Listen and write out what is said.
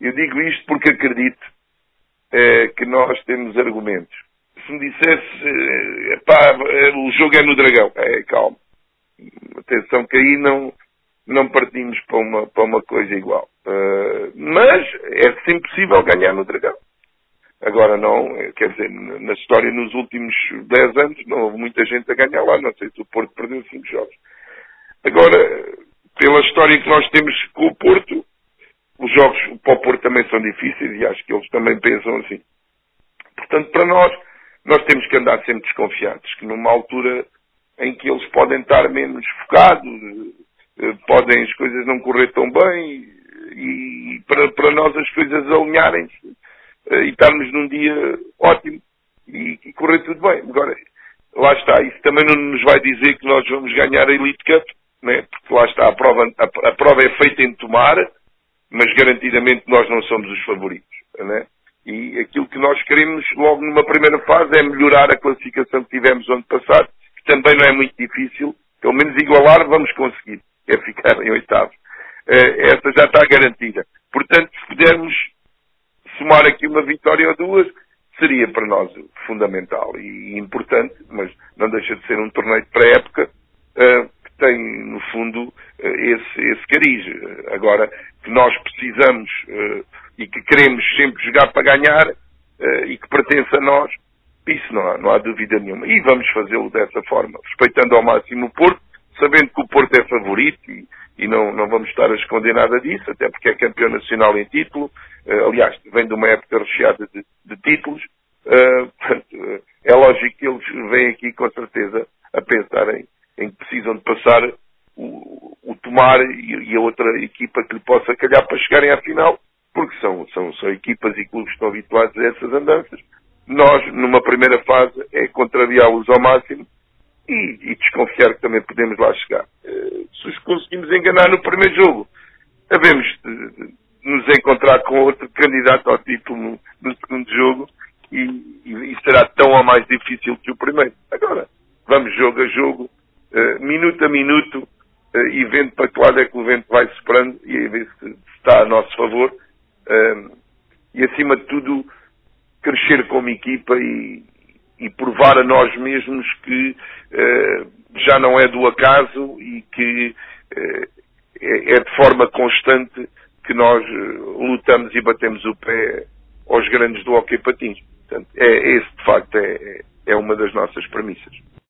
Eu digo isto porque acredito que nós temos argumentos. Se me dissesse, o jogo é no Dragão, calma. Atenção que aí não partimos para uma coisa igual. Mas é sempre possível ganhar no Dragão. Agora não, quer dizer, na história nos últimos 10 anos não houve muita gente a ganhar lá, não sei se o Porto perdeu 5 jogos. Agora, pela história que nós temos com o Porto, os jogos para o Porto também são difíceis e acho que eles também pensam assim. Portanto, para nós temos que andar sempre desconfiados, que numa altura em que eles podem estar menos focados, podem as coisas não correr tão bem e para nós as coisas alinharem-se e estarmos num dia ótimo e correr tudo bem. Agora, lá está, isso também não nos vai dizer que nós vamos ganhar a Elite Cup, né? Porque lá está, a prova é feita em Tomar, mas garantidamente nós não somos os favoritos, né? E aquilo que nós queremos logo numa primeira fase é melhorar a classificação que tivemos ano passado, que também não é muito difícil, pelo menos igualar vamos conseguir, é ficar em oitavo. Essa já está garantida. Portanto, se pudermos somar aqui uma vitória ou duas, seria para nós fundamental e importante, mas não deixa de ser um torneio de pré-época que tem, no fundo, esse cariz. Agora, que nós precisamos e que queremos sempre jogar para ganhar e que pertence a nós, isso não há dúvida nenhuma. E vamos fazê-lo dessa forma, respeitando ao máximo o Porto, sabendo que o Porto é favorito e não vamos estar a esconder nada disso, até porque é campeão nacional em título. Aliás, vem de uma época recheada de títulos. Portanto, é lógico que eles vêm aqui com certeza a pensar em que precisam de passar o Tomar e a outra equipa que lhe possa calhar para chegarem à final, porque são equipas e clubes que estão habituados a essas andanças. Nós, numa primeira fase, é contrariá-los ao máximo e desconfiar que também podemos lá chegar. Se os conseguimos enganar no primeiro jogo, havemos de nos encontrar com outro candidato ao título no segundo jogo e será tão ou mais difícil que o primeiro. Agora, vamos jogo a jogo, minuto a minuto, e vendo para que lado é que o vento vai soprando e a ver se está a nosso favor. E, acima de tudo, crescer como equipa e provar a nós mesmos que já não é do acaso e que é de forma constante que nós lutamos e batemos o pé aos grandes do hóquei patins. Portanto, esse, de facto, é uma das nossas premissas.